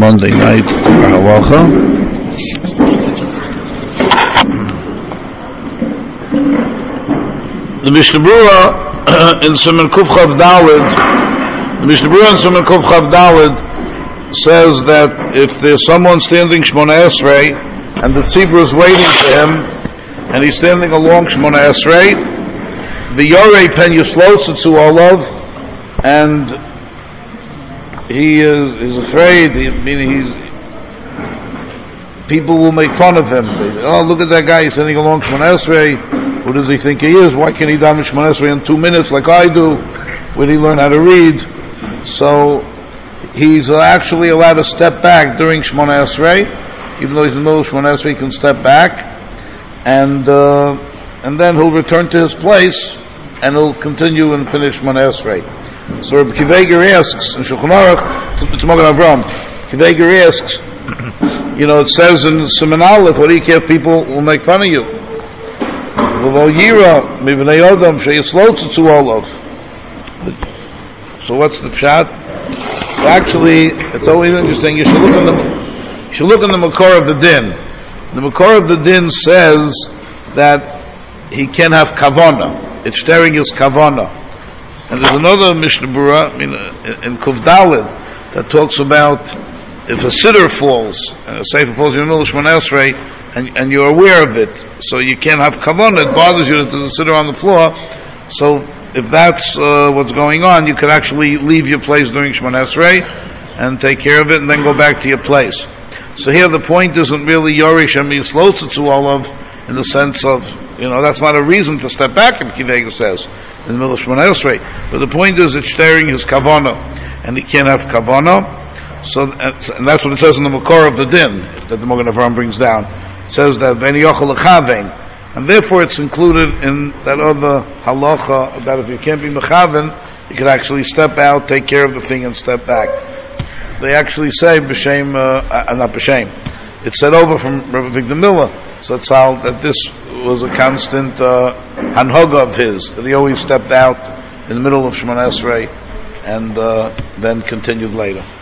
Monday night halacha. The Mishnah Berurah in Siman Kuf Chav Daled, the Mishnah Berurah in Siman Kuf Chav Daled says that if there's someone standing Shmona Esrei and the tzibur is waiting for him and he's standing along Shmona Esrei, the Yorei Pen Yislotzitzu Olav, and he is afraid, meaning people will make fun of him. Oh, look at that guy, he's standing along Shmona Esrei. Who does he think he is? Why can't he daven Shmona Esrei in 2 minutes like I do? Where did he learn how to read? So he's actually allowed to step back during Shmona Esrei, even though he's in the middle of Shmona Esrei, he can step back, and then he'll return to his place and he'll continue and finish Shmona Esrei. So Rabbi Akiva Eiger asks in Shulchan Aruch, it's Magen Avraham. Akiva Eiger asks, it says in Siman Aleph, what do you care if people will make fun of you? So what's the pshat? Actually, it's always interesting. You should look in the Makor of the Din. The Makor of the Din says that he can have kavana. It's staring his kavana. And there's another Mishnah Berurah in Kuf Daled that talks about if a siddur falls, and a sefer falls in the middle of Shmona Esrei, and you're aware of it, so you can't have kavanah, it bothers you that there's a siddur on the floor. So if that's what's going on, you could actually leave your place during Shmona Esrei and take care of it and then go back to your place. So here the point isn't really Yorish and Yislotzitzu Olav in the sense of, that's not a reason to step back, if Akiva Eiger says, in the middle of Shmona Esrei. But the point is it's staring his kavanah, and he can't have kavanah. So, and that's what it says in the Makor of the Din that the Magen Avraham brings down. It says that V'en yochel lechaven, and therefore it's included in that other halacha about if you can't be mechaven, you can actually step out, take care of the thing, and step back. They actually say b'shem, not b'shem. It's said over from Rabbi Victor Miller, that this was a constant hanhoga of his, that he always stepped out in the middle of Shmona Esrei and then continued later.